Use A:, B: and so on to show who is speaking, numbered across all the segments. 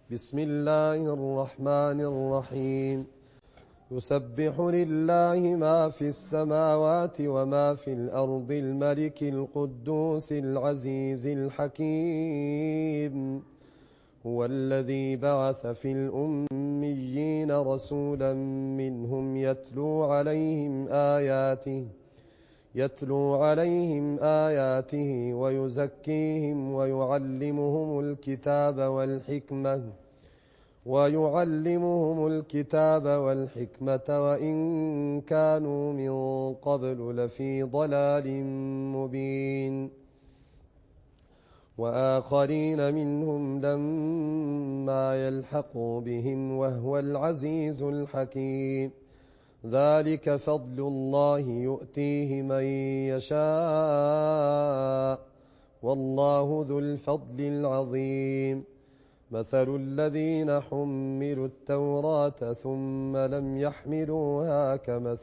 A: بسم الله الرحمن الرحيم. يسبح لله ما في السماوات وما في الأرض الملك القدوس العزيز الحكيم. هو الذي بعث في الأميين رسولا منهم يتلو عليهم آياته ويزكيهم ويعلمهم الكتاب والحكمة وإن كانوا من قبل لفي ضلال مبين. وآخرين منهم لما يلحقوا بهم وهو العزيز الحكيم. ذلك فضل الله يؤتيه من يشاء والله ذو الفضل العظيم. مثل الذين حملوا التوراة ثم لم يحملوها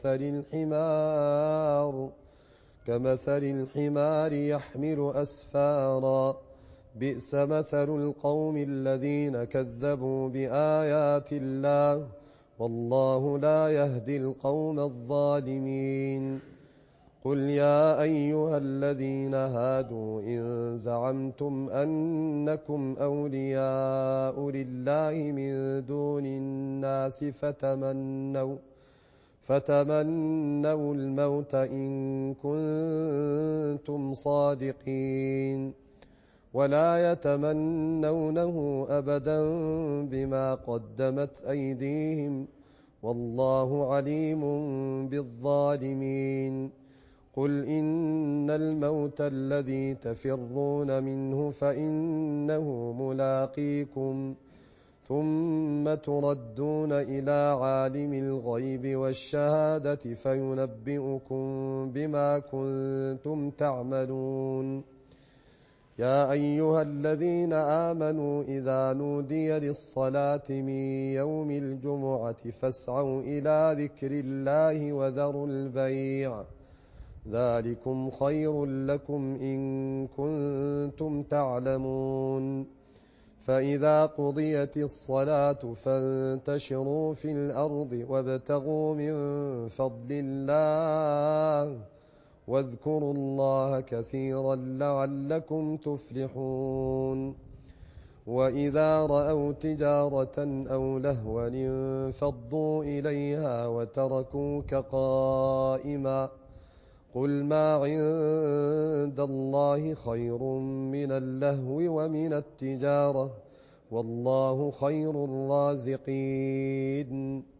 A: كمثل الحمار يحمل أسفارا. بئس مثل القوم الذين كذبوا بآيات الله والله لا يهدي القوم الظالمين. قل يا أيها الذين هادوا إن زعمتم أنكم أولياء لله من دون الناس فتمنوا الموت إن كنتم صادقين ولا يتمنونه أبدا بما قدمت أيديهم والله عليم بالظالمين. قل إن الموت الذي تفرون منه فإنه ملاقيكم ثم تردون إلى عالم الغيب والشهادة فينبئكم بما كنتم تعملون. يا أيها الذين آمنوا إذا نودي للصلاة من يوم الجمعة فاسعوا إلى ذكر الله وذروا البيع ذلكم خير لكم إن كنتم تعلمون. فإذا قضيت الصلاة فانتشروا في الأرض وابتغوا من فضل الله واذكروا الله كثيرا لعلكم تفلحون. وإذا رأوا تجارة أو لهوا انفضوا إليها وتركوك قائما. قل ما عند الله خير من اللهو ومن التجارة والله خير الرازقين.